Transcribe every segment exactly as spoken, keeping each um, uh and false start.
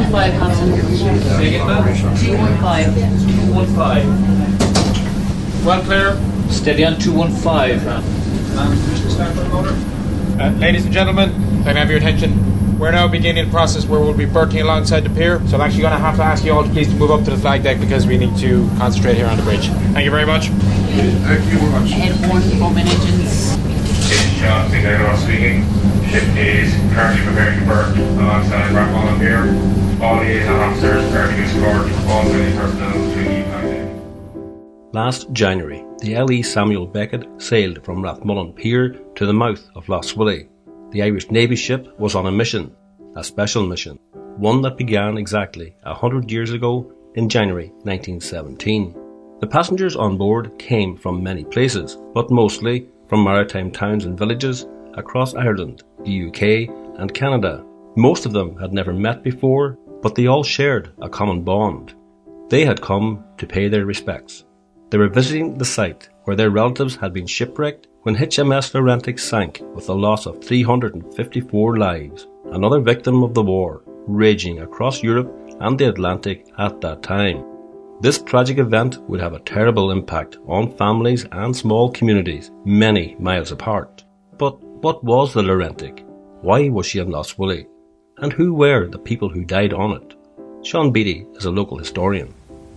one five, Hanson. Say again, man? two one five. two one five. Well clear. Steady on two one five. And permission start for the motor. Uh, ladies and gentlemen, can I have your attention? We're now beginning the process where we'll be berthing alongside the pier. So I'm actually going to have to ask you all to please to move up to the flag deck because we need to concentrate here on the bridge. Thank you very much. Thank you very much. Head one, four min engines. This is John Sinclair speaking. Ship is currently preparing to berth alongside Rathmullen Pier. All liaison officers are to escort all civilian personnel to the flag. Last January, the L E Samuel Beckett sailed from Rathmullen Pier to the mouth of Lough Swilly. The Irish Navy ship was on a mission, a special mission, one that began exactly a hundred years ago in January nineteen seventeen. The passengers on board came from many places, but mostly from maritime towns and villages across Ireland, the U K and Canada. Most of them had never met before, but they all shared a common bond. They had come to pay their respects. They were visiting the site where their relatives had been shipwrecked when H M S Laurentic sank with the loss of three hundred fifty-four lives, another victim of the war raging across Europe and the Atlantic at that time. This tragic event would have a terrible impact on families and small communities many miles apart. But what was the Laurentic? Why was she in Lough Swilly? And who were the people who died on it? Sean Beattie is a local historian.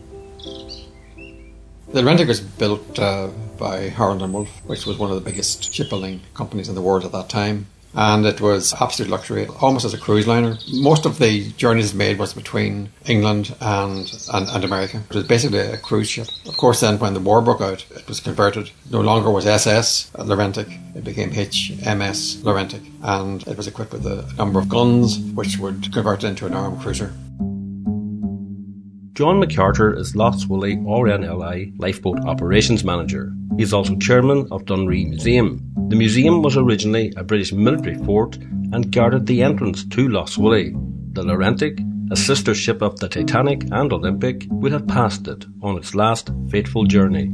The Laurentic was built uh, by Harland and Wolff, which was one of the biggest shipbuilding companies in the world at that time. And it was absolute luxury, almost as a cruise liner. Most of the journeys made was between England and, and, and America. It was basically a cruise ship. Of course, then when the war broke out, it was converted. No longer was S S Laurentic, it became H M S Laurentic. And it was equipped with a number of guns, which would convert it into an armed cruiser. John McCarter is Lough Swilly R N L I Lifeboat Operations Manager. He is also chairman of Dunree Museum. The museum was originally a British military fort and guarded the entrance to Lough Swilly. The Laurentic, a sister ship of the Titanic and Olympic, would have passed it on its last fateful journey.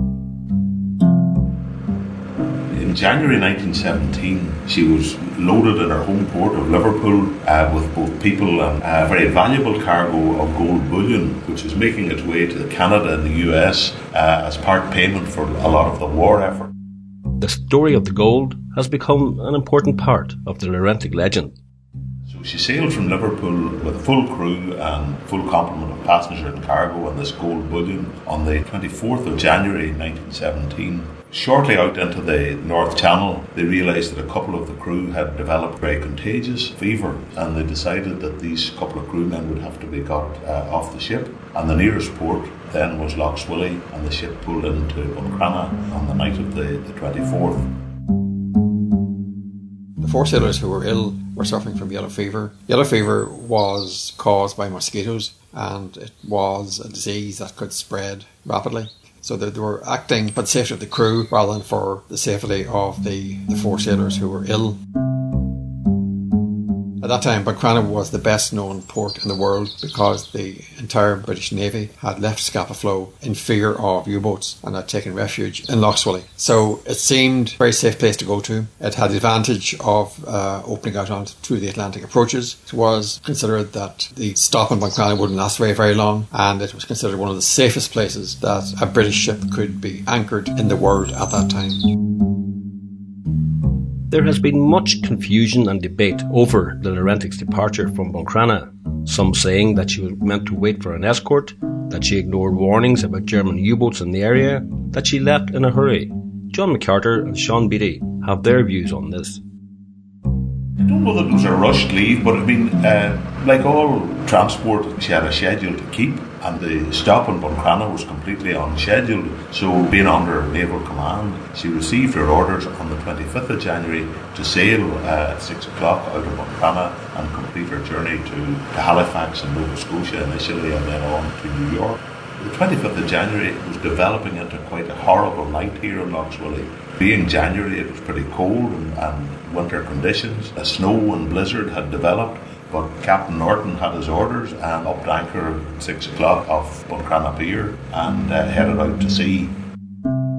In January nineteen seventeen, she was loaded in her home port of Liverpool uh, with both people and a very valuable cargo of gold bullion, which was making its way to Canada and the U S uh, as part payment for a lot of the war effort. The story of the gold has become an important part of the Laurentic legend. So she sailed from Liverpool with a full crew and full complement of passengers and cargo on this gold bullion on the twenty-fourth of January nineteen seventeen. Shortly out into the North Channel, they realised that a couple of the crew had developed very contagious fever, and they decided that these couple of crewmen would have to be got uh, off the ship. And the nearest port then was Lough Swilly, and the ship pulled into Buncrana on the night of the, the twenty-fourth. The four sailors who were ill were suffering from yellow fever. Yellow fever was caused by mosquitoes, and it was a disease that could spread rapidly. So they, they were acting for the safety of the crew rather than for the safety of the, the four sailors who were ill. At that time, Buncrana was the best known port in the world because the entire British Navy had left Scapa Flow in fear of U-boats and had taken refuge in Lough Swilly. So it seemed a very safe place to go to. It had the advantage of uh, opening out onto the Atlantic approaches. It was considered that the stop in Buncrana wouldn't last very, very long, and it was considered one of the safest places that a British ship could be anchored in the world at that time. There has been much confusion and debate over the Laurentic's departure from Buncrana, some saying that she was meant to wait for an escort, that she ignored warnings about German U-boats in the area, that she left in a hurry. John McCarter and Sean Beattie have their views on this. I don't know that it was a rushed leave, but I mean, uh, like all transport, she had a schedule to keep, and the stop in Buncrana was completely unscheduled. So, being under naval command, she received her orders on the twenty-fifth of January to sail uh, at six o'clock out of Buncrana and complete her journey to, to Halifax and Nova Scotia initially, and then on to New York. The twenty-fifth of January was developing into quite a horrible night here in Lough Swilly. Being January, it was pretty cold and, and winter conditions. A snow and blizzard had developed, but Captain Norton had his orders and upped anchor at six o'clock off Buncrana Pier and uh, headed out to sea.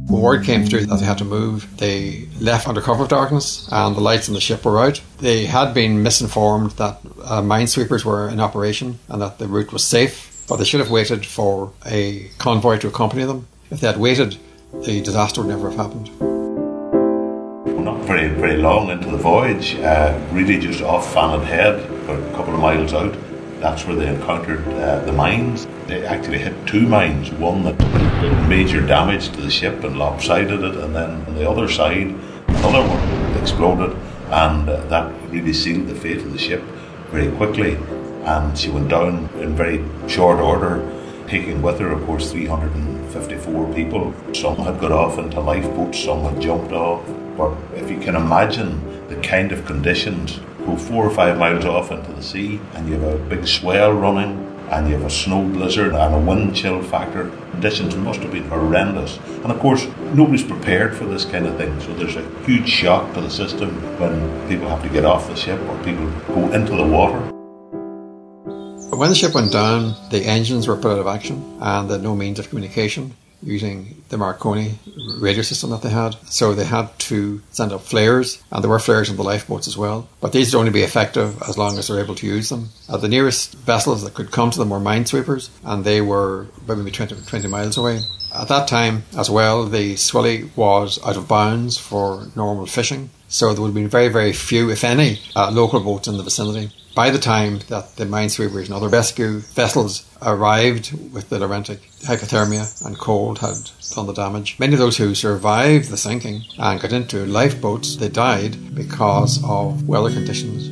When word came through that they had to move, they left under cover of darkness and the lights on the ship were out. They had been misinformed that uh, minesweepers were in operation and that the route was safe, but they should have waited for a convoy to accompany them. If they had waited, the disaster would never have happened. Not very, very long into the voyage, uh, really just off Fannin Head, about a couple of miles out, that's where they encountered uh, the mines. They actually hit two mines, one that did major damage to the ship and lopsided it, and then on the other side, another one exploded, and uh, that really sealed the fate of the ship very quickly. And she went down in very short order, taking with her, of course, three hundred fifty-four people. Some had got off into lifeboats, some had jumped off. But if you can imagine the kind of conditions, go four or five miles off into the sea, and you have a big swell running, and you have a snow blizzard and a wind chill factor, conditions must have been horrendous. And of course, nobody's prepared for this kind of thing, so there's a huge shock to the system when people have to get off the ship or people go into the water. When the ship went down, the engines were put out of action and they had no means of communication using the Marconi radio system that they had. So they had to send up flares, and there were flares in the lifeboats as well. But these would only be effective as long as they're able to use them. Uh, the nearest vessels that could come to them were minesweepers, and they were maybe twenty, twenty miles away. At that time as well, the Swilly was out of bounds for normal fishing. So there would have been very, very few, if any, uh, local boats in the vicinity. By the time that the minesweepers and other rescue vessels arrived with the Laurentic, hypothermia and cold had done the damage. Many of those who survived the sinking and got into lifeboats, they died because of weather conditions.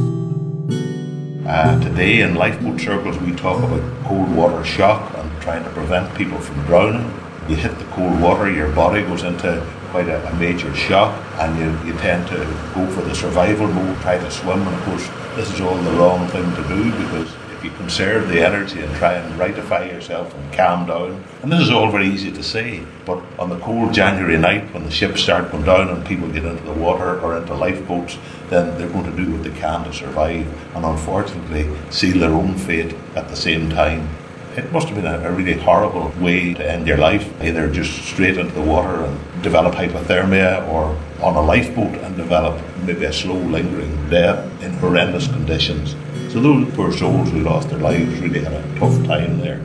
Uh, today in lifeboat circles we talk about cold water shock and trying to prevent people from drowning. You hit the cold water, your body goes into quite a, a major shock, and you, you tend to go for the survival mode, try to swim, and of course this is all the wrong thing to do, because if you conserve the energy and try and rightify yourself and calm down, and this is all very easy to say, but on the cold January night when the ships start going down and people get into the water or into lifeboats, then they're going to do what they can to survive and unfortunately seal their own fate at the same time. It must have been a, a really horrible way to end your life, either just straight into the water and develop hypothermia, or on a lifeboat and develop maybe a slow lingering death in horrendous conditions. So those poor souls who lost their lives really had a tough time there.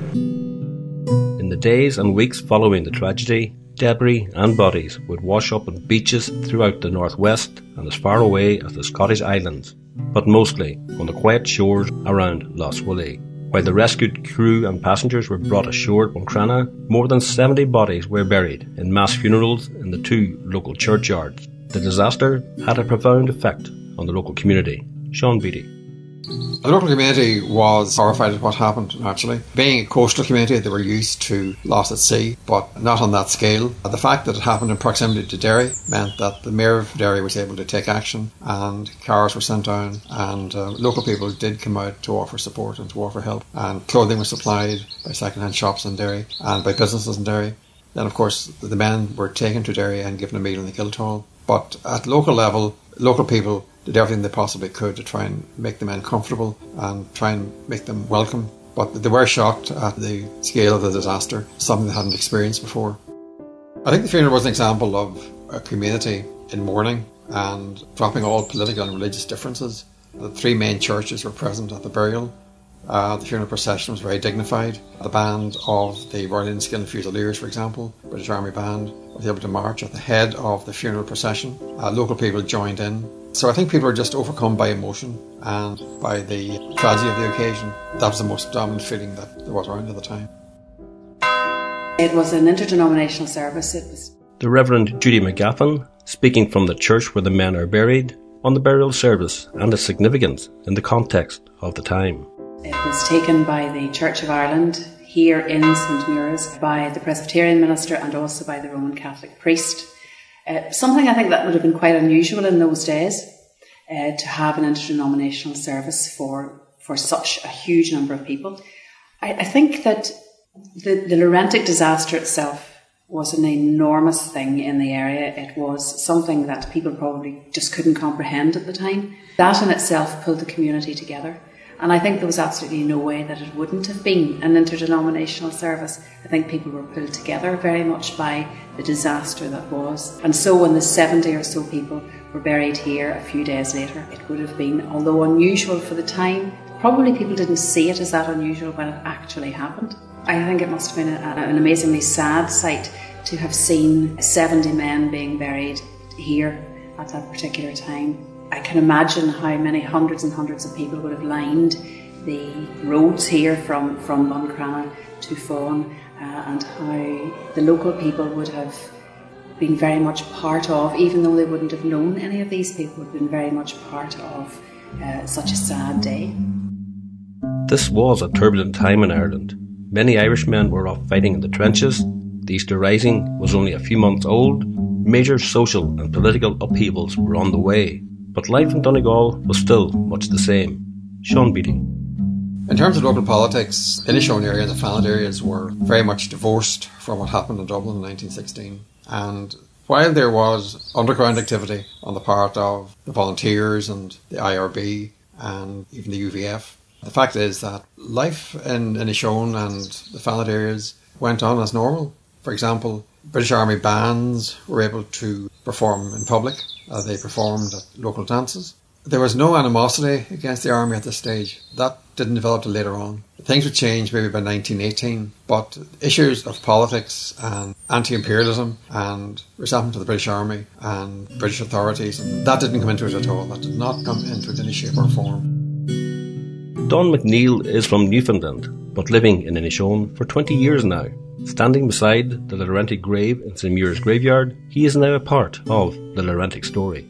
In the days and weeks following the tragedy, debris and bodies would wash up on beaches throughout the northwest and as far away as the Scottish Islands, but mostly on the quiet shores around Lough Swilly. While the rescued crew and passengers were brought ashore at Buncrana, more than seventy bodies were buried in mass funerals in the two local churchyards. The disaster had a profound effect on the local community. Sean Beattie. The local community was horrified at what happened, naturally. Being a coastal community, they were used to loss at sea, but not on that scale. The fact that it happened in proximity to Derry meant that the Mayor of Derry was able to take action, and cars were sent down, and uh, local people did come out to offer support and to offer help, and clothing was supplied by second-hand shops in Derry and by businesses in Derry. Then, of course, the men were taken to Derry and given a meal in the Guildhall. But at local level, local people did everything they possibly could to try and make the men comfortable and try and make them welcome. But they were shocked at the scale of the disaster, something they hadn't experienced before. I think the funeral was an example of a community in mourning and dropping all political and religious differences. The three main churches were present at the burial. Uh, the funeral procession was very dignified. The band of the Royal Inniskilling Fusiliers, for example, British Army band, was able to march at the head of the funeral procession. Uh, local people joined in. So I think people are just overcome by emotion and by the tragedy of the occasion. That was the most dominant feeling that there was around at the time. It was an interdenominational service. It was The Reverend Judy McGaffin, speaking from the church where the men are buried, on the burial service and its significance in the context of the time. It was taken by the Church of Ireland here in Saint Mures, by the Presbyterian minister and also by the Roman Catholic priest. Uh, something I think that would have been quite unusual in those days, uh, to have an interdenominational service for, for such a huge number of people. I, I think that the, the Laurentic disaster itself was an enormous thing in the area. It was something that people probably just couldn't comprehend at the time. That in itself pulled the community together. And I think there was absolutely no way that it wouldn't have been an interdenominational service. I think people were pulled together very much by the disaster that was. And so when the seventy or so people were buried here a few days later, it would have been, although unusual for the time, probably people didn't see it as that unusual when it actually happened. I think it must have been a, an amazingly sad sight to have seen seventy men being buried here at that particular time. I can imagine how many hundreds and hundreds of people would have lined the roads here from, from Buncrana to Faughan, uh, and how the local people would have been very much part of, even though they wouldn't have known any of these people, would have been very much part of uh, such a sad day. This was a turbulent time in Ireland. Many Irishmen were off fighting in the trenches. The Easter Rising was only a few months old. Major social and political upheavals were on the way. But life in Donegal was still much the same. Sean Beatty. In terms of local politics, the Inishowen area and the Fallon areas were very much divorced from what happened in Dublin in nineteen sixteen. And while there was underground activity on the part of the volunteers and the I R B and even the U V F, the fact is that life in Inishowen and the Fallon areas went on as normal. For example, British Army bands were able to perform in public as they performed at local dances. There was no animosity against the army at this stage. That didn't develop till later on. Things would change maybe by nineteen eighteen, but issues of politics and anti-imperialism and resentment to the British Army and British authorities, that didn't come into it at all. That did not come into it in any shape or form. Don McNeil is from Newfoundland, but living in Inishowen for twenty years now. Standing beside the Laurentic grave in Saint Muir's graveyard, he is now a part of the Laurentic story.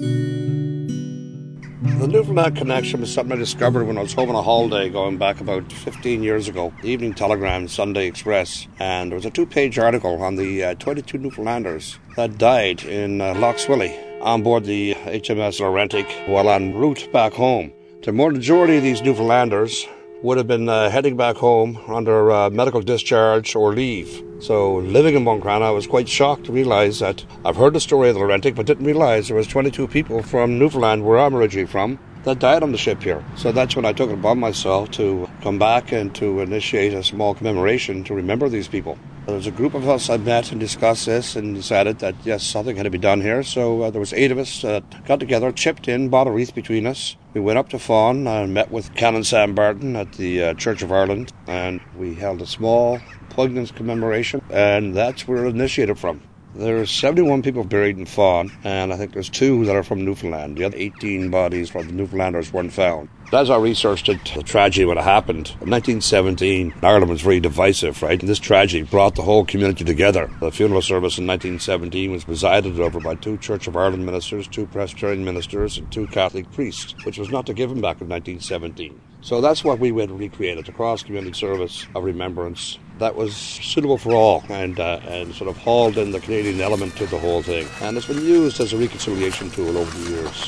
The Newfoundland connection was something I discovered when I was home on a holiday going back about fifteen years ago. The Evening Telegram, Sunday Express, and there was a two-page article on the uh, twenty-two Newfoundlanders that died in uh, Lough Swilly on board the H M S Laurentic while en route back home. The majority of these Newfoundlanders would have been uh, heading back home under uh, medical discharge or leave. So living in Buncrana, I was quite shocked to realise that I've heard the story of the Laurentic, but didn't realise there was twenty-two people from Newfoundland, where I'm originally from, that died on the ship here. So that's when I took it upon myself to come back and to initiate a small commemoration to remember these people. There was a group of us I met and discussed this and decided that yes, something had to be done here. So uh, there was eight of us that uh, got together, chipped in, bought a wreath between us. We went up to Faughan and met with Canon Sam Barton at the uh, Church of Ireland, and we held a small poignant commemoration, and that's where it initiated from. There's seventy-one people buried in Faughan, and I think there's two that are from Newfoundland. The other eighteen bodies from the Newfoundlanders weren't found. As I researched it, the tragedy when it happened, in nineteen seventeen, Ireland was very divisive, right? And this tragedy brought the whole community together. The funeral service in nineteen seventeen was presided over by two Church of Ireland ministers, two Presbyterian ministers, and two Catholic priests, which was not to given back in nineteen seventeen. So that's what we went and recreated, a cross-community service of remembrance that was suitable for all and uh, and sort of hauled in the Canadian element to the whole thing. And it's been used as a reconciliation tool over the years.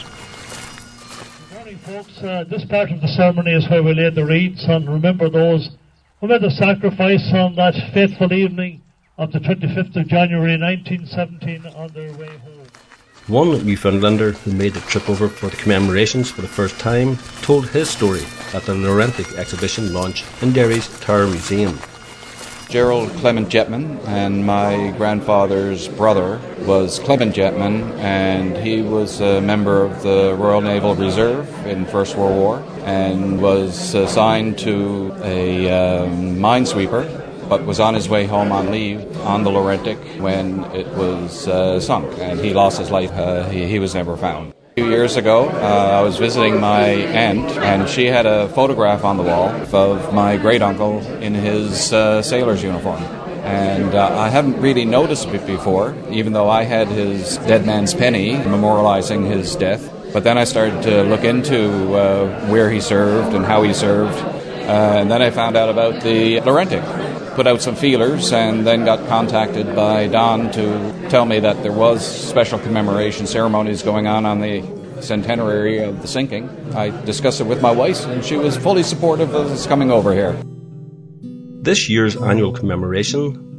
Good morning, folks. Uh, this part of the ceremony is where we laid the wreaths and remember those who made the sacrifice on that fateful evening of the twenty-fifth of January nineteen seventeen on their way home. One Newfoundlander who made the trip over for the commemorations for the first time told his story at the Laurentic exhibition launch in Derry's Tower Museum. Gerald Clement Jetman, and my grandfather's brother was Clement Jetman, and he was a member of the Royal Naval Reserve in First World War and was assigned to a um, minesweeper, but was on his way home on leave on the Laurentic when it was uh, sunk, and he lost his life. Uh, he, he was never found. A few years ago, uh, I was visiting my aunt, and she had a photograph on the wall of my great-uncle in his uh, sailor's uniform. And uh, I haven't really noticed it before, even though I had his dead man's penny memorializing his death. But then I started to look into uh, where he served and how he served, uh, and then I found out about the Laurentic. Put out some feelers and then got contacted by Don to tell me that there was special commemoration ceremonies going on on the centenary of the sinking. I discussed it with my wife and she was fully supportive of us coming over here. This year's annual commemoration,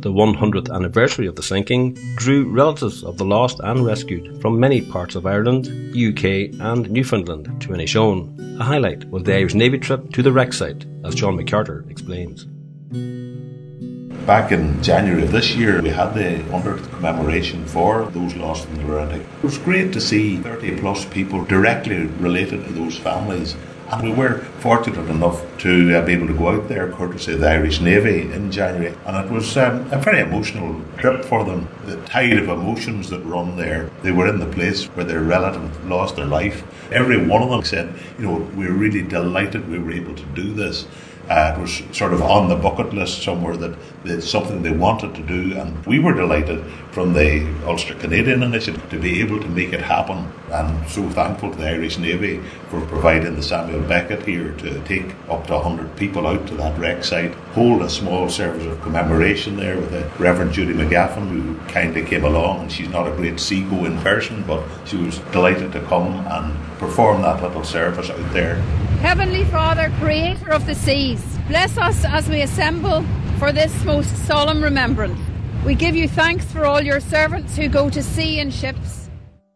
the one hundredth anniversary of the sinking drew relatives of the lost and rescued from many parts of Ireland, U K and Newfoundland to Inishowen. A highlight was the Irish Navy trip to the wreck site, as John McCarter explains. Back in January of this year, we had the one hundredth commemoration for those lost in the Laurentic. It was great to see thirty plus people directly related to those families. And we were fortunate enough to uh, be able to go out there courtesy of the Irish Navy in January. And it was um, a very emotional trip for them. The tide of emotions that run there. They were in the place where their relative lost their life. Every one of them said, you know, we were really delighted we were able to do this. Uh, it was sort of on the bucket list somewhere that it's something they wanted to do, and we were delighted from the Ulster Canadian Initiative to be able to make it happen, and so thankful to the Irish Navy for providing the Samuel Beckett here to take up to one hundred people out to that wreck site, hold a small service of commemoration there with the Reverend Judy McGaffin, who kindly came along, and she's not a great seagoing person, but she was delighted to come and perform that little service out there. Heavenly Father, Creator of the seas, bless us as we assemble for this most solemn remembrance. We give you thanks for all your servants who go to sea in ships.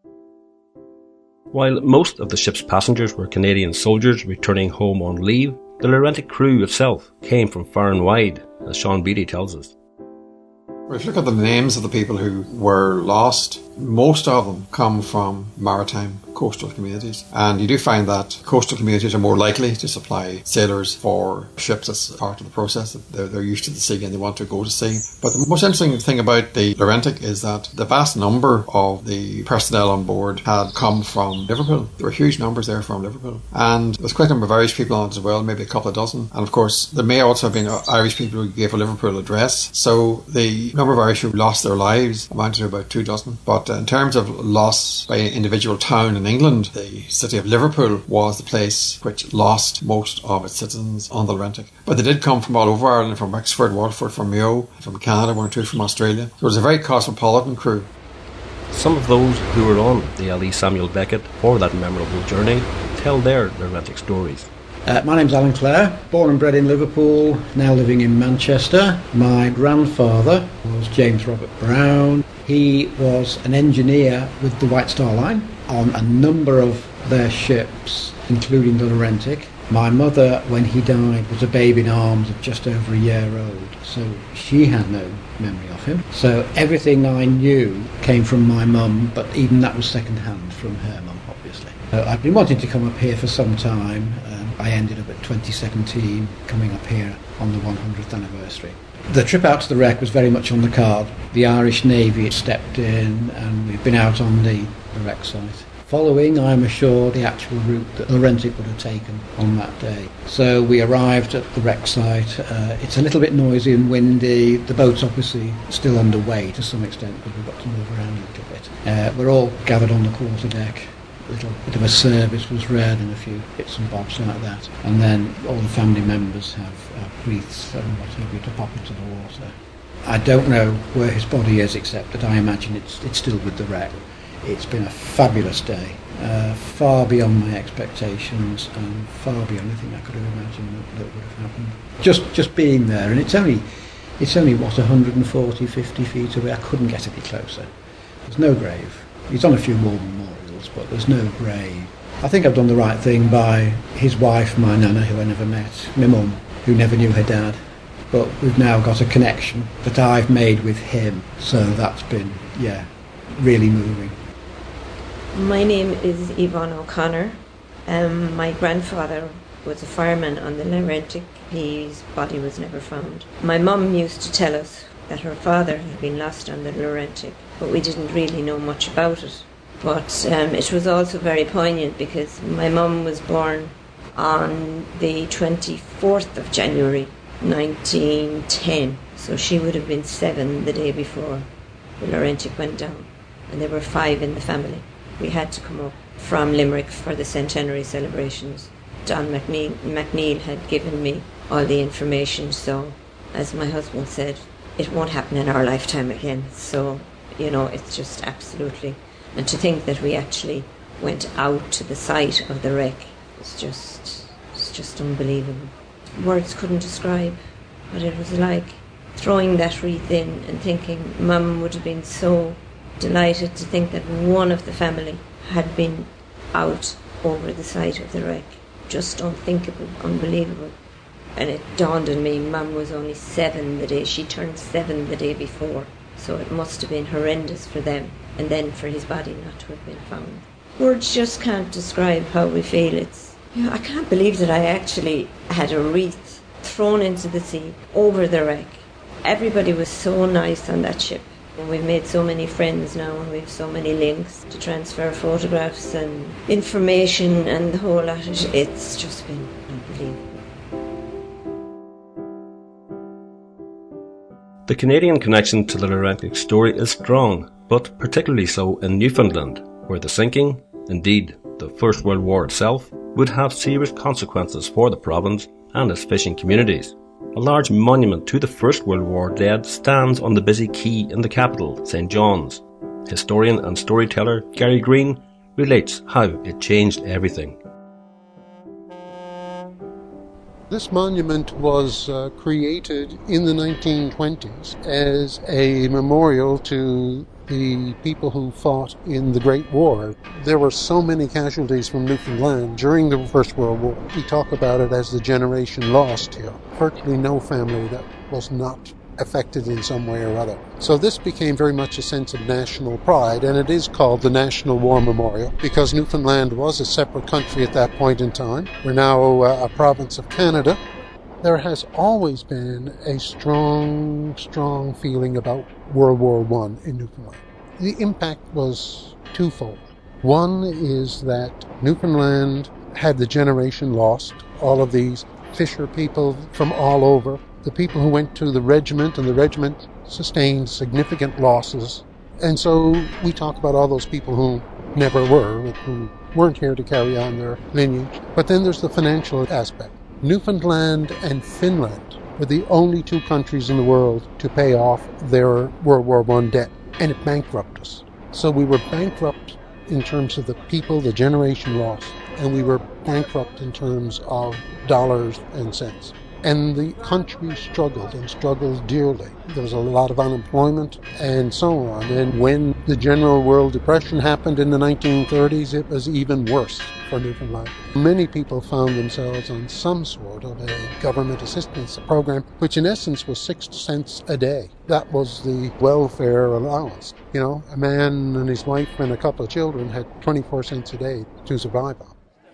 While most of the ship's passengers were Canadian soldiers returning home on leave, the Laurentic crew itself came from far and wide, as Sean Beattie tells us. If you look at the names of the people who were lost, most of them come from maritime coastal communities, and you do find that coastal communities are more likely to supply sailors for ships as part of the process. They're, they're used to the sea and they want to go to sea. But the most interesting thing about the Laurentic is that the vast number of the personnel on board had come from Liverpool. There were huge numbers there from Liverpool, and there was quite a number of Irish people on it as well, maybe a couple of dozen. And of course there may also have been Irish people who gave a Liverpool address, so the number of Irish who lost their lives amounted to about two dozen. But in terms of loss by an individual town in England, the city of Liverpool was the place which lost most of its citizens on the Laurentic. But they did come from all over Ireland, from Wexford, Waterford, from Mayo, from Canada, one or two from Australia. So it was a very cosmopolitan crew. Some of those who were on the L E Samuel Beckett for that memorable journey tell their Laurentic stories. Uh, my name's Alan Clare, born and bred in Liverpool, now living in Manchester. My grandfather was James Robert Brown. He was an engineer with the White Star Line on a number of their ships, including the Laurentic. My mother, when he died, was a babe in arms of just over a year old, so she had no memory of him. So everything I knew came from my mum, but even that was second-hand from her mum, obviously. Uh, I've been wanting to come up here for some time. Um, I ended up at twenty seventeen, coming up here on the one hundredth anniversary. The trip out to the wreck was very much on the card. The Irish Navy had stepped in, and we've been out on the, the wreck site, following, I'm assured, the actual route that the Laurentic would have taken on that day. So we arrived at the wreck site. Uh, it's a little bit noisy and windy. The boat's obviously still underway to some extent, because we've got to move around a little bit. Uh, we're all gathered on the quarter deck. A little bit of a service was read and a few bits and bobs like that. And then all the family members have uh, wreaths and what have you to pop into the water. I don't know where his body is, except that I imagine it's, it's still with the wreck. It's been a fabulous day, uh, far beyond my expectations and far beyond anything I could have imagined that, that would have happened. Just just being there, and it's only, it's only what, one forty, fifty feet away. I couldn't get any closer. There's no grave. He's on a few more memorials, but there's no grave. I think I've done the right thing by his wife, my nana, who I never met, my mum, who never knew her dad. But we've now got a connection that I've made with him, so that's been, yeah, really moving. My name is Yvonne O'Connor. Um, my grandfather was a fireman on the Laurentic. His body was never found. My mum used to tell us that her father had been lost on the Laurentic, but we didn't really know much about it. But um, it was also very poignant because my mum was born on the twenty-fourth of January nineteen ten, so she would have been seven the day before the Laurentic went down, and there were five in the family. We had to come up from Limerick for the centenary celebrations. John McNeil, McNeil had given me all the information, so as my husband said, it won't happen in our lifetime again. So, you know, it's just absolutely, and to think that we actually went out to the site of the wreck, it's just, it's just unbelievable. Words couldn't describe what it was like. throwing that wreath in and thinking Mum would have been so delighted to think that one of the family had been out over the site of the wreck. Just unthinkable, unbelievable. And it dawned on me, Mum was only seven the day, she turned seven the day before, so it must have been horrendous for them, and then for his body not to have been found. Words just can't describe how we feel. It's, you know, I can't believe that I actually had a wreath thrown into the sea over the wreck. Everybody was so nice on that ship. And we've made so many friends now, and we've so many links to transfer photographs and information and the whole lot. It's just been unbelievable. The Canadian connection to the Laurentic story is strong, but particularly so in Newfoundland, where the sinking, indeed the First World War itself, would have serious consequences for the province and its fishing communities. A large monument to the First World War dead stands on the busy quay in the capital, Saint John's. Historian and storyteller Gary Green relates how it changed everything. This monument was uh, created in the nineteen twenties as a memorial to the people who fought in the Great War. There were so many casualties from Newfoundland during the First World War. We talk about it as the generation lost here. Virtually no family that was not affected in some way or other. So this became very much a sense of national pride, and it is called the National War Memorial because Newfoundland was a separate country at that point in time. We're now uh, a province of Canada. There has always been a strong, strong feeling about World War One in Newfoundland. The impact was twofold. One is that Newfoundland had the generation lost, all of these fisher people from all over, the people who went to the regiment, and the regiment sustained significant losses. And so we talk about all those people who never were, who weren't here to carry on their lineage. But then there's the financial aspect. Newfoundland and Finland were the only two countries in the world to pay off their World War One debt, and it bankrupted us. So we were bankrupt in terms of the people, the generation lost, and we were bankrupt in terms of dollars and cents. And the country struggled and struggled dearly. There was a lot of unemployment and so on. And when the General World Depression happened in the nineteen thirties, it was even worse for Newfoundland. Many people found themselves on some sort of a government assistance program, which in essence was six cents a day. That was the welfare allowance. You know, a man and his wife and a couple of children had twenty-four cents a day to survive on.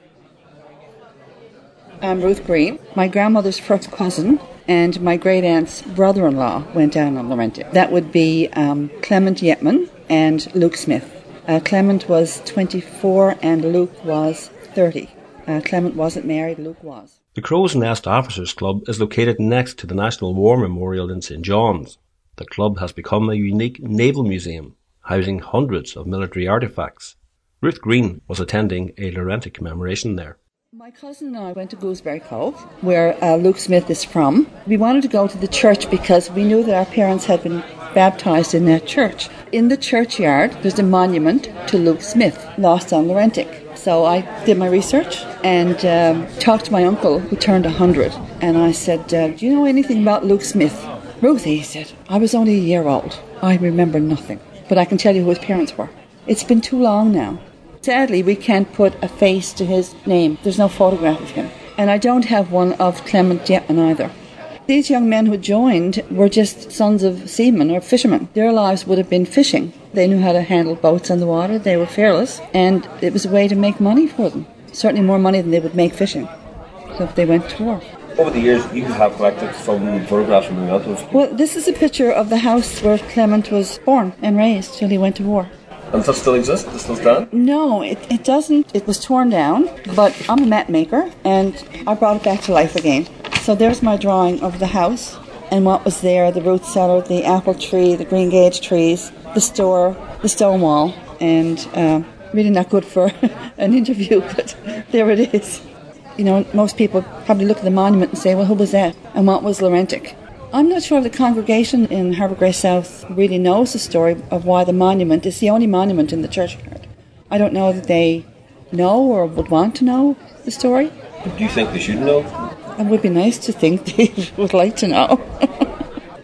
I'm Ruth Green. My grandmother's first cousin and my great-aunt's brother-in-law went down on Laurentic. That would be um, Clement Yetman and Luke Smith. Uh, Clement was twenty-four and Luke was thirty. Uh, Clement wasn't married, Luke was. The Crow's Nest Officers Club is located next to the National War Memorial in Saint John's. The club has become a unique naval museum, housing hundreds of military artefacts. Ruth Green was attending a Laurentic commemoration there. My cousin and I went to Gooseberry Cove, where uh, Luke Smith is from. We wanted to go to the church because we knew that our parents had been baptised in that church. In the churchyard, there's a monument to Luke Smith, lost on Laurentic. So I did my research and um, talked to my uncle, who turned one hundred. And I said, uh, do you know anything about Luke Smith? Ruthie, he said, I was only a year old. I remember nothing. But I can tell you who his parents were. It's been too long now. Sadly, we can't put a face to his name. There's no photograph of him. And I don't have one of Clement Yetman either. These young men who joined were just sons of seamen or fishermen. Their lives would have been fishing. They knew how to handle boats on the water. They were fearless. And it was a way to make money for them. Certainly more money than they would make fishing. So if they went to war. Over the years, you have collected some photographs from the relatives. Well, this is a picture of the house where Clement was born and raised till he went to war. And does that still exist? Does it still stand? No, it, it doesn't. It was torn down, but I'm a mat maker, and I brought it back to life again. So there's my drawing of the house and what was there, the root cellar, the apple tree, the green gage trees, the store, the stone wall, and uh, really not good for an interview, but there it is. You know, most people probably look at the monument and say, well, who was that? And what was Laurentic? I'm not sure if the congregation in Harbour Grey South really knows the story of why the monument is the only monument in the churchyard. I don't know that they know or would want to know the story. Do you think they should know? It would be nice to think they would like to know.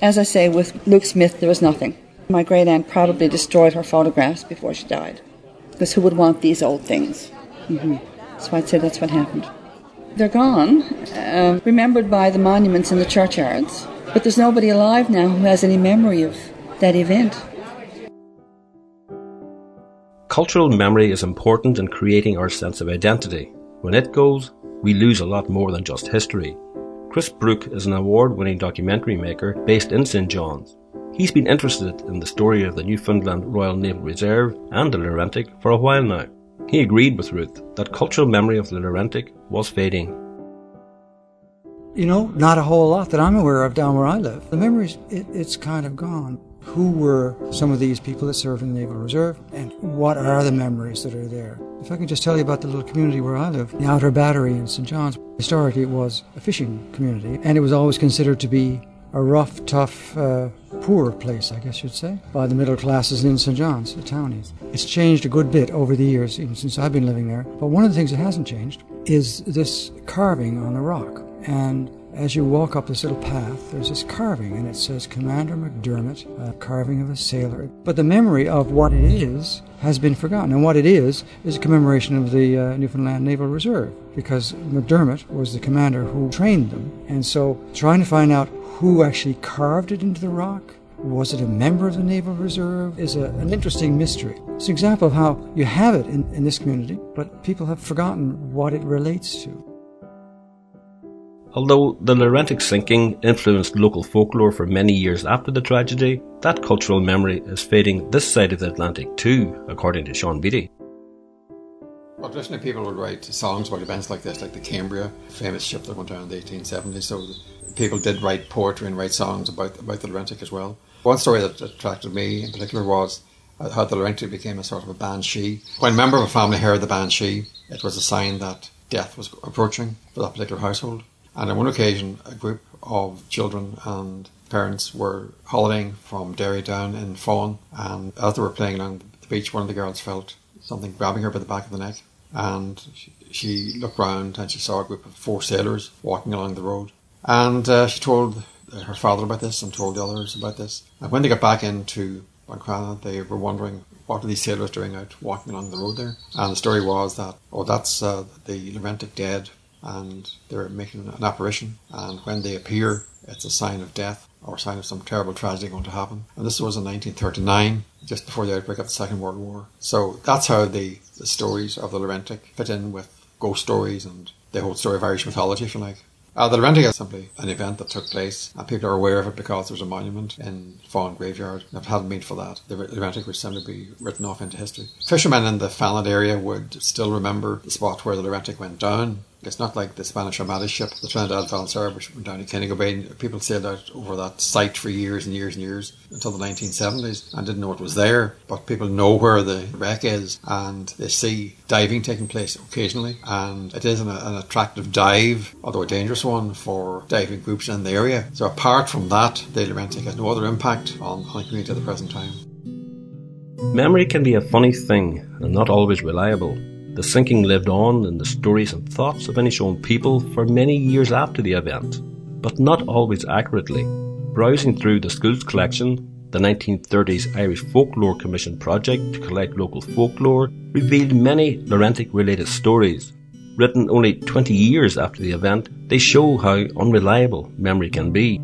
As I say, with Luke Smith, there was nothing. My great aunt probably destroyed her photographs before she died, because who would want these old things? Mm-hmm. So I'd say that's what happened. They're gone, uh, remembered by the monuments in the churchyards, but there's nobody alive now who has any memory of that event. Cultural memory is important in creating our sense of identity. When it goes, we lose a lot more than just history. Chris Brooke is an award-winning documentary maker based in Saint John's. He's been interested in the story of the Newfoundland Royal Naval Reserve and the Laurentic for a while now. He agreed with Ruth that cultural memory of the Laurentic was fading. You know, not a whole lot that I'm aware of down where I live. The memories, it, it's kind of gone. Who were some of these people that served in the Naval Reserve, and what are the memories that are there? If I can just tell you about the little community where I live, the Outer Battery in Saint John's. Historically, it was a fishing community, and it was always considered to be a rough, tough, uh, poor place, I guess you'd say, by the middle classes in Saint John's, the townies. It's changed a good bit over the years, even since I've been living there. But one of the things that hasn't changed is this carving on the rock. And as you walk up this little path, there's this carving, and it says Commander McDermott, a carving of a sailor. But the memory of what it is has been forgotten, and what it is is a commemoration of the uh, Newfoundland Naval Reserve, because McDermott was the commander who trained them. And so trying to find out who actually carved it into the rock, was it a member of the Naval Reserve, is a, an interesting mystery. It's an example of how you have it in, in this community, but people have forgotten what it relates to. Although the Laurentic sinking influenced local folklore for many years after the tragedy, that cultural memory is fading this side of the Atlantic too, according to Sean Beattie. Well, traditionally people would write songs about events like this, like the Cambria, famous ship that went down in the eighteen seventies, so people did write poetry and write songs about, about the Laurentic as well. One story that attracted me in particular was how the Laurentic became a sort of a banshee. When a member of a family heard the banshee, it was a sign that death was approaching for that particular household. And on one occasion, a group of children and parents were holidaying from Derry down in Fawn, and as they were playing along the beach, one of the girls felt something grabbing her by the back of the neck, and she, she looked round and she saw a group of four sailors walking along the road. And uh, she told her father about this and told the others about this. And when they got back into Buncrana, they were wondering, what are these sailors doing out walking along the road there? And the story was that, oh, that's uh, the Laurentic dead, and they're making an apparition, and when they appear, it's a sign of death or a sign of some terrible tragedy going to happen. And this was in nineteen thirty-nine, just before the outbreak of the Second World War. So that's how the, the stories of the Laurentic fit in with ghost stories and the whole story of Irish mythology, if you like. Uh, the Laurentic is simply an event that took place, and people are aware of it because there's a monument in Fawn Graveyard. If it hadn't been for that, the Laurentic would simply be written off into history. Fishermen in the Fannet area would still remember the spot where the Laurentic went down. It's not like the Spanish Armada ship, the Trinidad Valenciana, which went down to Kennego Bay. People sailed out over that site for years and years and years until the nineteen seventies and didn't know it was there. But people know where the wreck is, and they see diving taking place occasionally. And it is an, an attractive dive, although a dangerous one, for diving groups in the area. So apart from that, the Laurentic has no other impact on, on the community at the present time. Memory can be a funny thing and not always reliable. The sinking lived on in the stories and thoughts of Inishowen people for many years after the event, but not always accurately. Browsing through the school's collection, the nineteen thirties Irish Folklore Commission project to collect local folklore revealed many Laurentic-related stories. Written only twenty years after the event, they show how unreliable memory can be.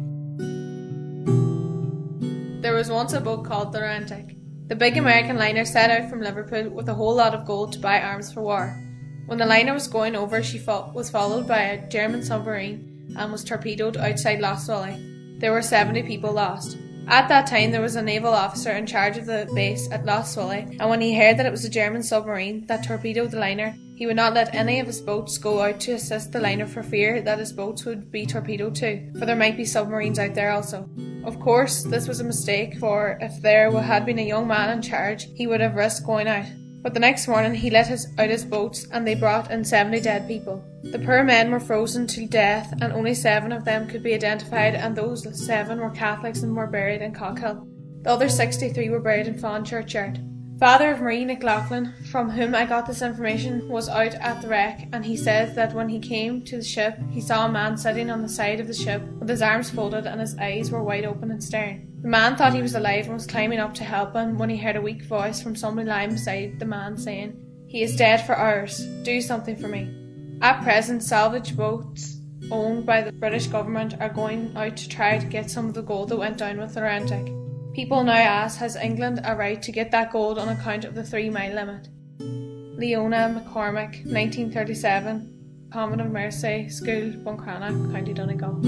There was once a boat called the Laurentic. The big American liner set out from Liverpool with a whole lot of gold to buy arms for war. When the liner was going over, she fo- was followed by a German submarine and was torpedoed outside Lough Swilly. There were seventy people lost. At that time, there was a naval officer in charge of the base at Lough Swilly, and when he heard that it was a German submarine that torpedoed the liner, he would not let any of his boats go out to assist the liner for fear that his boats would be torpedoed too, for there might be submarines out there also. Of course, this was a mistake, for if there had been a young man in charge, he would have risked going out. But the next morning he let his, out his boats, and they brought in seventy dead people. The poor men were frozen to death, and only seven of them could be identified, and those seven were Catholics and were buried in Cockhill. The other sixty-three were buried in Fawn Churchyard. Father of Marie McLaughlin, from whom I got this information, was out at the wreck, and he says that when he came to the ship, he saw a man sitting on the side of the ship with his arms folded and his eyes were wide open and staring. The man thought he was alive and was climbing up to help him when he heard a weak voice from somebody lying beside the man saying, "He is dead for hours. Do something for me." At present, salvage boats owned by the British government are going out to try to get some of the gold that went down with the Laurentic. People now ask, has England a right to get that gold on account of the three mile limit? Leona McCormick, nineteen thirty-seven, Convent of Mercy School, Buncrana, County Donegal.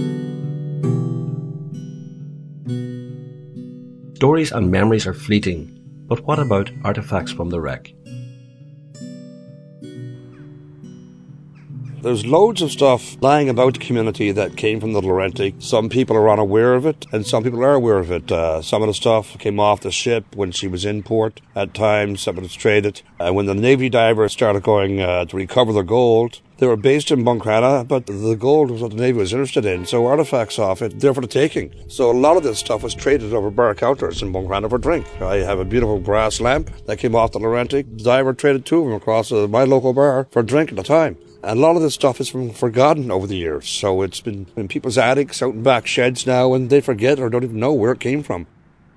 Stories and memories are fleeting, but what about artefacts from the wreck? There's loads of stuff lying about the community that came from the Laurentic. Some people are unaware of it, and some people are aware of it. Uh, some of the stuff came off the ship when she was in port. At times, some of it's traded. And when the Navy divers started going uh, to recover their gold, they were based in Buncrana, but the gold was what the Navy was interested in, so artefacts off it, they're for the taking. So a lot of this stuff was traded over bar counters in Buncrana for drink. I have a beautiful brass lamp that came off the Laurentic. The diver traded two of them across uh, my local bar for a drink at the time. And a lot of this stuff has been forgotten over the years, so it's been in people's attics, out in back sheds now, and they forget or don't even know where it came from.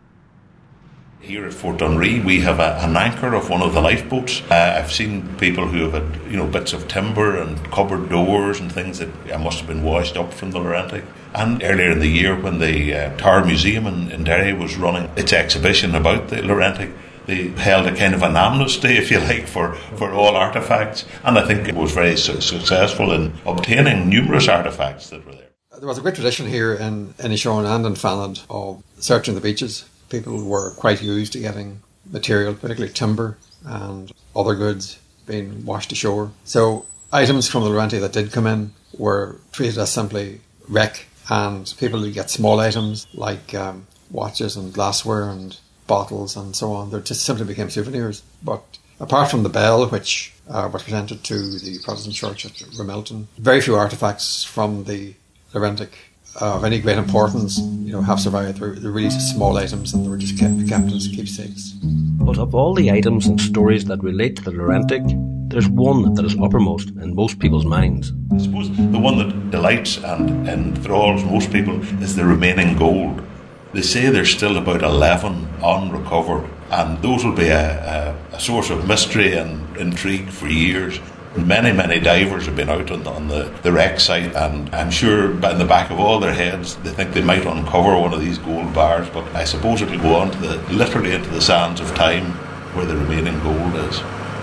Here at Fort Dunree, we have a, an anchor of one of the lifeboats. Uh, I've seen people who have had, you know, bits of timber and cupboard doors and things that uh, must have been washed up from the Laurentic. And earlier in the year, when the uh, Tower Museum in, in Derry was running its exhibition about the Laurentic, they held a kind of an amnesty, if you like, for, for all artefacts. And I think it was very su- successful in obtaining numerous artefacts that were there. There was a great tradition here in Inishowen and in Fanad of searching the beaches. People were quite used to getting material, particularly timber and other goods being washed ashore. So items from the Laurentic that did come in were treated as simply wreck, and people would get small items like um, watches and glassware and bottles and so on. They just simply became souvenirs. But apart from the bell, which uh, was presented to the Protestant church at Ramelton, very few artefacts from the Laurentic uh, of any great importance, you know, have survived. They're, they're really small items, and they were just kept, kept as keepsakes. But of all the items and stories that relate to the Laurentic, there's one that is uppermost in most people's minds. I suppose the one that delights and enthralls most people is the remaining gold. They say there's still about eleven unrecovered, and those will be a, a, a source of mystery and intrigue for years. Many, many divers have been out on the, on the, the wreck site, and I'm sure in the back of all their heads they think they might uncover one of these gold bars, but I suppose it'll go on to the, literally into the sands of time where the remaining gold is.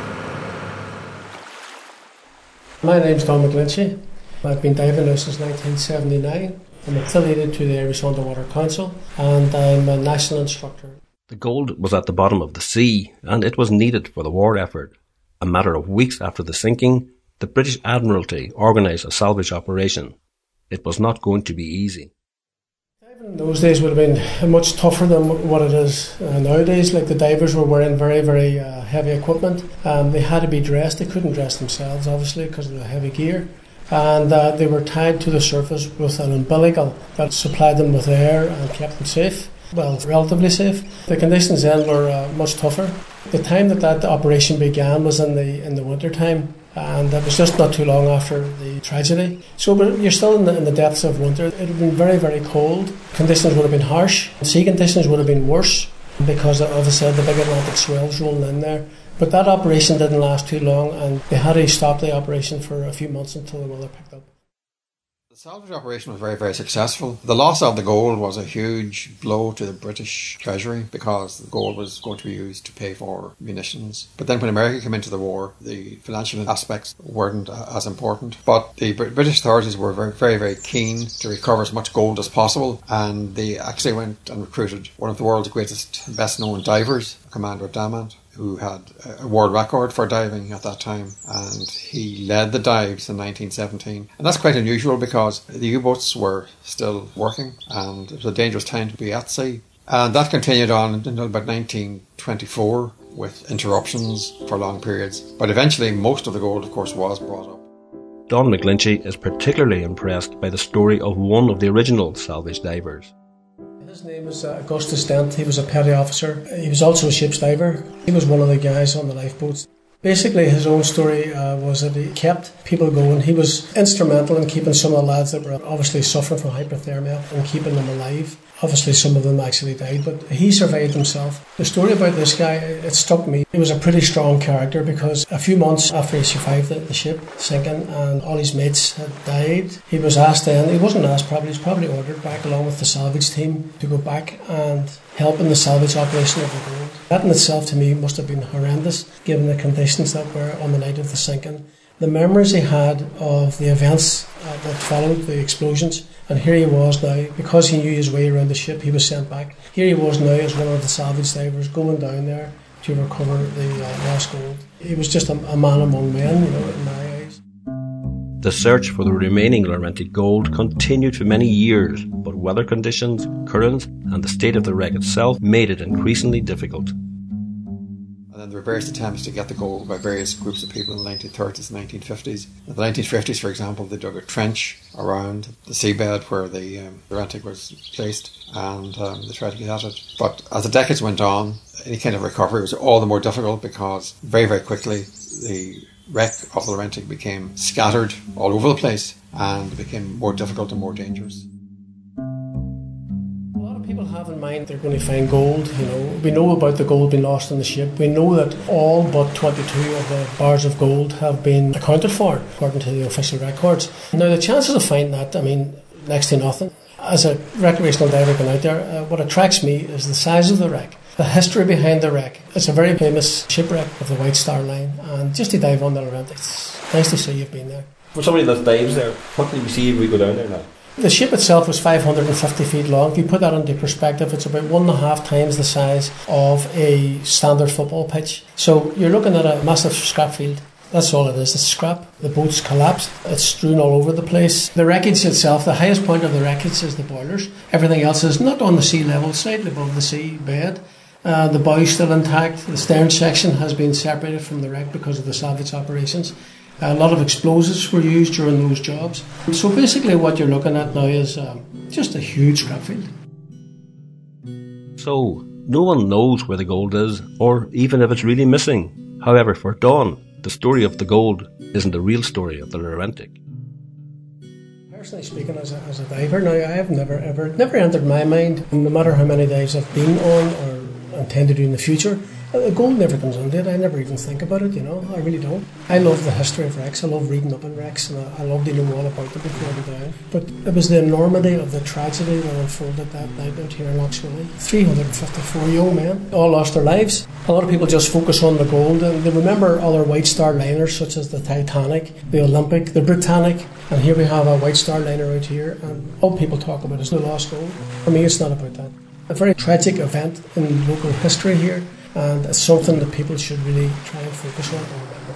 My name's Don McGlinchey. I've been diving now since nineteen seventy-nine. I'm affiliated to the Irish Underwater Council, and I'm a national instructor. The gold was at the bottom of the sea, and it was needed for the war effort. A matter of weeks after the sinking, the British Admiralty organised a salvage operation. It was not going to be easy. Diving in those days would have been much tougher than what it is uh, nowadays. Like, the divers were wearing very, very uh, heavy equipment. Um, they had to be dressed. They couldn't dress themselves, obviously, because of the heavy gear. And uh, they were tied to the surface with an umbilical that supplied them with air and kept them safe. Well, relatively safe. The conditions then were uh, much tougher. The time that that operation began was in the in the winter time, and it was just not too long after the tragedy. So you're still in the, in the depths of winter. It had been very, very cold. Conditions would have been harsh. Sea conditions would have been worse because, as I said, the big Atlantic swells rolling in there. But that operation didn't last too long, and they had to stop the operation for a few months until the weather picked up. The salvage operation was very, very successful. The loss of the gold was a huge blow to the British Treasury because the gold was going to be used to pay for munitions. But then when America came into the war, the financial aspects weren't as important. But the British authorities were very, very, very keen to recover as much gold as possible, and they actually went and recruited one of the world's greatest, best-known divers, Commander Damant, who had a world record for diving at that time, and he led the dives in nineteen seventeen. And that's quite unusual because the U-boats were still working and it was a dangerous time to be at sea. And that continued on until about nineteen twenty-four with interruptions for long periods. But eventually most of the gold, of course, was brought up. Don McGlinchey is particularly impressed by the story of one of the original salvage divers. His name was uh, Augustus Dent. He was a petty officer. He was also a ship's diver. He was one of the guys on the lifeboats. Basically, his own story uh, was that he kept people going. He was instrumental in keeping some of the lads that were obviously suffering from hypothermia and keeping them alive. Obviously, some of them actually died, but he survived himself. The story about this guy, it struck me. He was a pretty strong character because a few months after he survived the, the ship sinking and all his mates had died, he was asked then, he wasn't asked probably, he was probably ordered back along with the salvage team to go back and help in the salvage operation of the gold. That in itself to me must have been horrendous given the conditions that were on the night of the sinking. The memories he had of the events uh, that followed the explosions, and here he was now, because he knew his way around the ship, he was sent back. Here he was now as one of the salvage divers going down there to recover the uh, lost gold. He was just a, a man among men, you know, in my eyes. The search for the remaining Laurentic gold continued for many years, but weather conditions, currents, and the state of the wreck itself made it increasingly difficult. And then there were various attempts to get the gold by various groups of people in the nineteen thirties and nineteen fifties. In the nineteen fifties, for example, they dug a trench around the seabed where the um, Laurentic was placed, and um, they tried to get at it. But as the decades went on, any kind of recovery was all the more difficult because very, very quickly the wreck of the Laurentic became scattered all over the place and became more difficult and more dangerous. People have in mind they're going to find gold. You know, we know about the gold being lost on the ship. We know that all but twenty-two of the bars of gold have been accounted for, according to the official records. Now, the chances of finding that, I mean, next to nothing. As a recreational diver going out there, uh, what attracts me is the size of the wreck, the history behind the wreck. It's a very famous shipwreck of the White Star Line, and just to dive on the Laurentic, it's nice to see you've been there. For somebody that dives there, what did we see if we go down there now? The ship itself was five hundred fifty feet long. If you put that into perspective, it's about one and a half times the size of a standard football pitch. So you're looking at a massive scrap field. That's all it is, it's scrap. The boat's collapsed, it's strewn all over the place. The wreckage itself, the highest point of the wreckage is the boilers. Everything else is not on the sea level, slightly above the sea bed. Uh, the bow's still intact. The stern section has been separated from the wreck because of the salvage operations. A lot of explosives were used during those jobs. So basically what you're looking at now is um, just a huge scrap field. So, no one knows where the gold is, or even if it's really missing. However, for Don, the story of the gold isn't the real story of the Laurentic. Personally speaking, as a, as a diver now, I have never ever, never entered my mind, no matter how many dives I've been on or intend to do in the future, Uh, gold never comes into it. I never even think about it, you know. I really don't. I love the history of wrecks. I love reading up on wrecks, and I, I love to know all about them before they go down. But it was the enormity of the tragedy that unfolded that night out here in Lough Swilly. three hundred fifty-four young men all lost their lives. A lot of people just focus on the gold, and they remember other White Star liners such as the Titanic, the Olympic, the Britannic, and here we have a White Star liner out here, and all people talk about is the lost gold. For me, it's not about that. A very tragic event in local history here. And it's something that people should really try and focus on and remember.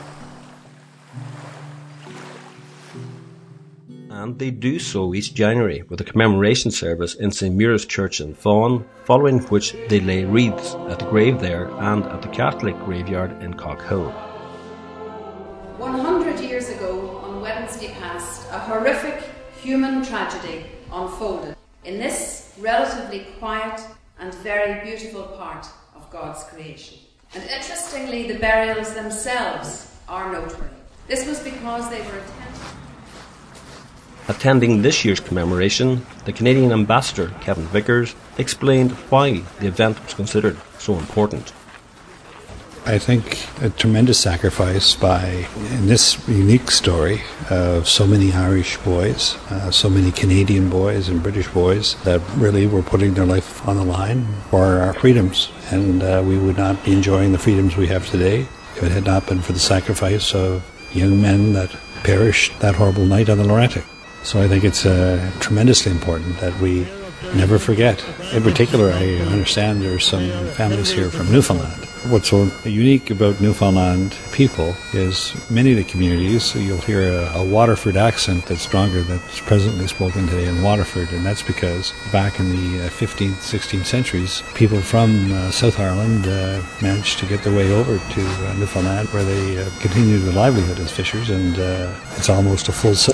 And they do so each January with a commemoration service in Saint Mura's Church in Faughan, following which they lay wreaths at the grave there and at the Catholic graveyard in Cockhill. one hundred years ago, on Wednesday past, a horrific human tragedy unfolded in this relatively quiet and very beautiful part of God's creation. And interestingly, the burials themselves are noteworthy. This was because they were attended. Attending this year's commemoration, the Canadian ambassador, Kevin Vickers, explained why the event was considered so important. I think a tremendous sacrifice by, in this unique story, of so many Irish boys, uh, so many Canadian boys and British boys that really were putting their life on the line for our freedoms. And uh, we would not be enjoying the freedoms we have today if it had not been for the sacrifice of young men that perished that horrible night on the Laurentic. So I think it's uh, tremendously important that we never forget. In particular, I understand there are some families here from Newfoundland. What's so unique about Newfoundland people is many of the communities, you'll hear a, a Waterford accent that's stronger than is presently spoken today in Waterford, and that's because back in the fifteenth, sixteenth centuries, people from uh, South Ireland uh, managed to get their way over to uh, Newfoundland, where they uh, continued their livelihood as fishers, and uh, it's almost a full circle.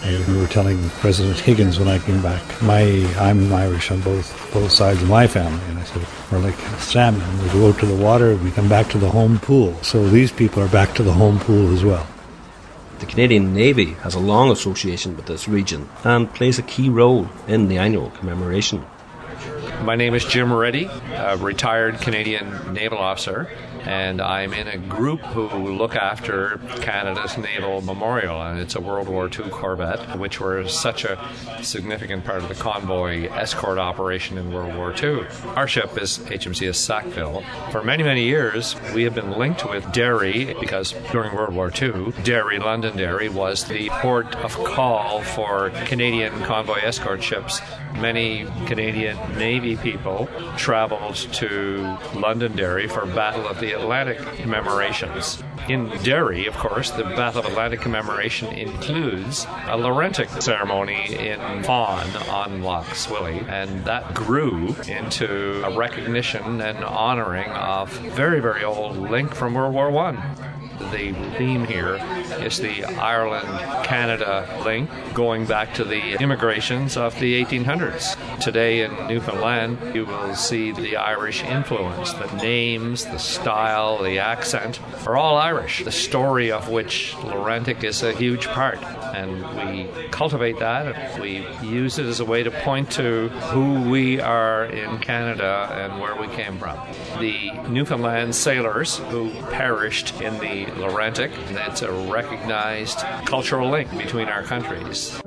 I remember telling President Higgins when I came back, my I'm Irish on both both sides of my family, and I said, we're like salmon. We go out to the water and we come back to the home pool. So these people are back to the home pool as well. The Canadian Navy has a long association with this region and plays a key role in the annual commemoration. My name is Jim Reddy, a retired Canadian naval officer, and I'm in a group who look after Canada's Naval Memorial, and it's a World War Two corvette, which was such a significant part of the convoy escort operation in World War Two. Our ship is H M C S Sackville. For many, many years, we have been linked with Derry because during World War Two, Derry, Londonderry, was the port of call for Canadian convoy escort ships. Many Canadian Navy people traveled to Londonderry for Battle of the Atlantic commemorations. In Derry, of course, the Battle of Atlantic commemoration includes a Laurentic ceremony in Fawn on Lough Swilly, and that grew into a recognition and honouring of very, very old link from World War One. The theme here is the Ireland-Canada link going back to the immigrations of the eighteen hundreds. Today in Newfoundland, you will see the Irish influence. The names, the style, the accent are all Irish, the story of which Laurentic is a huge part. And we cultivate that, and we use it as a way to point to who we are in Canada and where we came from. The Newfoundland sailors who perished in the Laurentic, that's a recognized cultural link between our countries.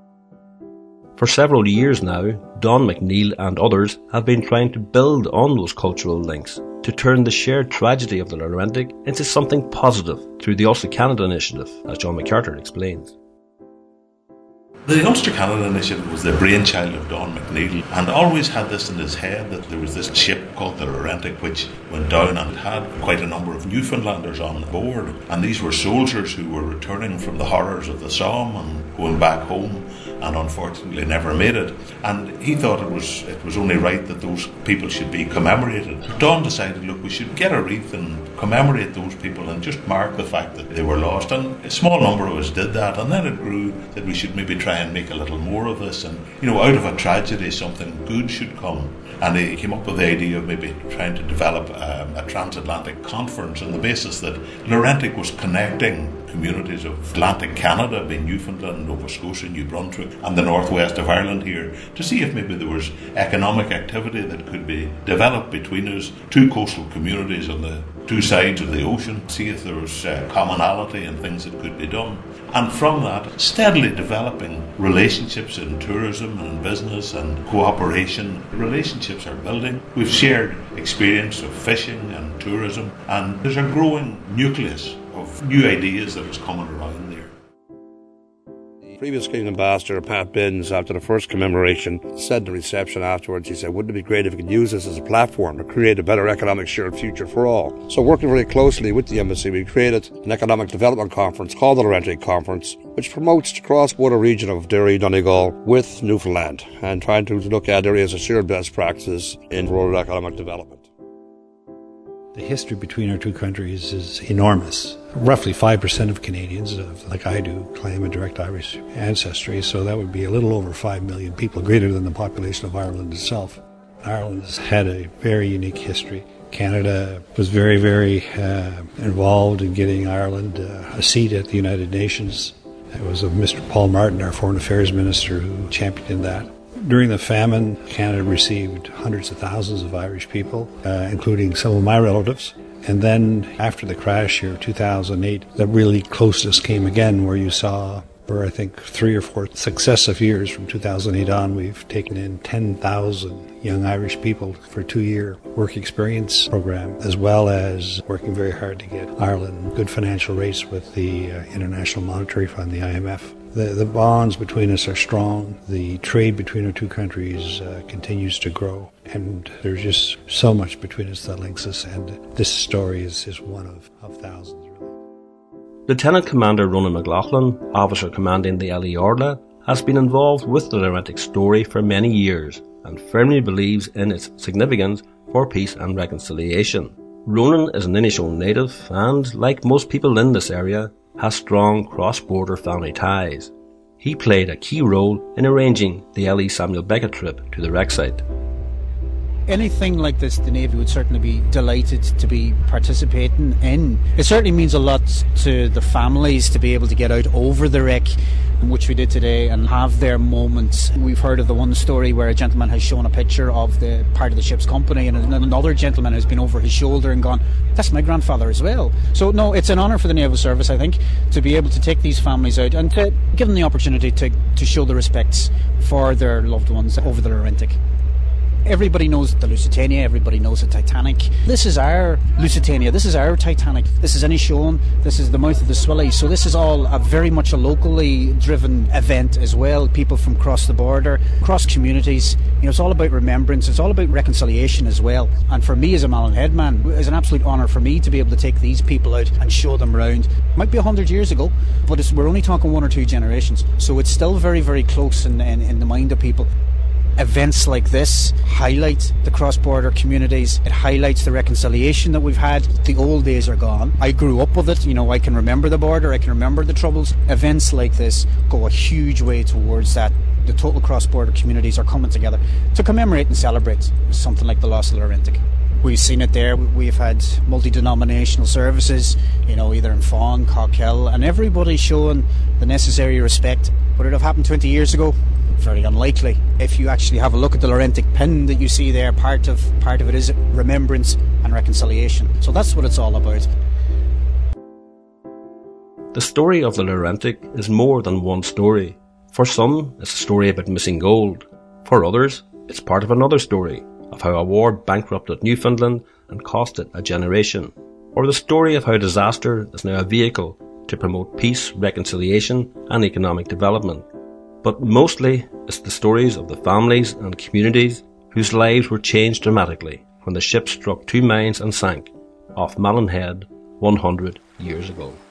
For several years now, Don McNeil and others have been trying to build on those cultural links to turn the shared tragedy of the Laurentic into something positive through the Ulster Canada Initiative, as John McCarter explains. The Ulster Canada Initiative was the brainchild of Don McNeil, and always had this in his head that there was this ship called the Laurentic which went down and had quite a number of Newfoundlanders on board, and these were soldiers who were returning from the horrors of the Somme and going back home, and unfortunately never made it. And he thought it was it was only right that those people should be commemorated. Don decided, look, we should get a wreath and commemorate those people and just mark the fact that they were lost. And a small number of us did that, and then it grew that we should maybe try and make a little more of this, and you know, out of a tragedy something good should come. And he came up with the idea of maybe trying to develop um, a transatlantic conference on the basis that Laurentic was connecting communities of Atlantic Canada, being Newfoundland, Nova Scotia, New Brunswick, and the northwest of Ireland here, to see if maybe there was economic activity that could be developed between us, two coastal communities on the two sides of the ocean, see if there was uh, commonality and things that could be done. And from that, steadily developing relationships in tourism and business and cooperation. Relationships are building. We've shared experience of fishing and tourism, and there's a growing nucleus of new ideas that is coming around there. Previous King Ambassador Pat Binns, after the first commemoration, said in the reception afterwards, he said, wouldn't it be great if we could use this as a platform to create a better economic shared future for all? So working very closely with the embassy, we created an economic development conference called the Laurentic Conference, which promotes the cross-border region of Derry, Donegal with Newfoundland, and trying to look at areas of shared best practices in rural economic development. The history between our two countries is enormous. Roughly five percent of Canadians, like I do, claim a direct Irish ancestry, so that would be a little over five million people, greater than the population of Ireland itself. Ireland has had a very unique history. Canada was very, very uh, involved in getting Ireland uh, a seat at the United Nations. It was Mister Paul Martin, our Foreign Affairs Minister, who championed that. During the famine, Canada received hundreds of thousands of Irish people, uh, including some of my relatives. And then after the crash year of two thousand eight, the really closest came again, where you saw, for I think three or four successive years from two thousand eight on, we've taken in ten thousand young Irish people for a two-year work experience program, as well as working very hard to get Ireland good financial rates with the uh, International Monetary Fund, the I M F. The, the bonds between us are strong. The trade between our two countries uh, continues to grow. And there's just so much between us that links us. And this story is, is one of, of thousands, really. Lieutenant Commander Ronan McLaughlin, officer commanding the L E Orla, has been involved with the Laurentic story for many years and firmly believes in its significance for peace and reconciliation. Ronan is an Inishowen native and, like most people in this area, has strong cross-border family ties. he played a key role in arranging the L E Samuel Beckett trip to the wreck site. Anything like this, the Navy would certainly be delighted to be participating in. It certainly means a lot to the families to be able to get out over the wreck, which we did today, and have their moments. We've heard of the one story where a gentleman has shown a picture of the part of the ship's company, and another gentleman has been over his shoulder and gone, that's my grandfather as well. So no, it's an honour for the Naval Service, I think, to be able to take these families out and to give them the opportunity to, to show the respects for their loved ones over the Laurentic. Everybody knows the Lusitania, everybody knows the Titanic. This is our Lusitania, this is our Titanic, this is Inishowen, this is the mouth of the Swilly. So this is all a very much a locally driven event as well. People from across the border, across communities. You know, it's all about remembrance, it's all about reconciliation as well. And for me as a Malin Head man, it's an absolute honour for me to be able to take these people out and show them around. Might be a hundred years ago, but it's, we're only talking one or two generations. So it's still very, very close in, in, in the mind of people. Events like this highlight the cross-border communities. It highlights the reconciliation that we've had. The old days are gone. I grew up with it. You know, I can remember the border. I can remember the troubles. Events like this go a huge way towards that. The total cross-border communities are coming together to commemorate and celebrate something like the loss of the Laurentic. We've seen it there. We've had multi-denominational services, you know, either in Fawn, Cockhill, and everybody showing the necessary respect. Would it have happened twenty years ago? Very unlikely. If you actually have a look at the Laurentic pin that you see there, part of part of it is remembrance and reconciliation. So that's what it's all about. The story of the Laurentic is more than one story. For some, it's a story about missing gold. For others, it's part of another story of how a war bankrupted Newfoundland and costed a generation. Or the story of how disaster is now a vehicle to promote peace, reconciliation and economic development. But mostly, it's the stories of the families and communities whose lives were changed dramatically when the ship struck two mines and sank off Malin Head one hundred years ago.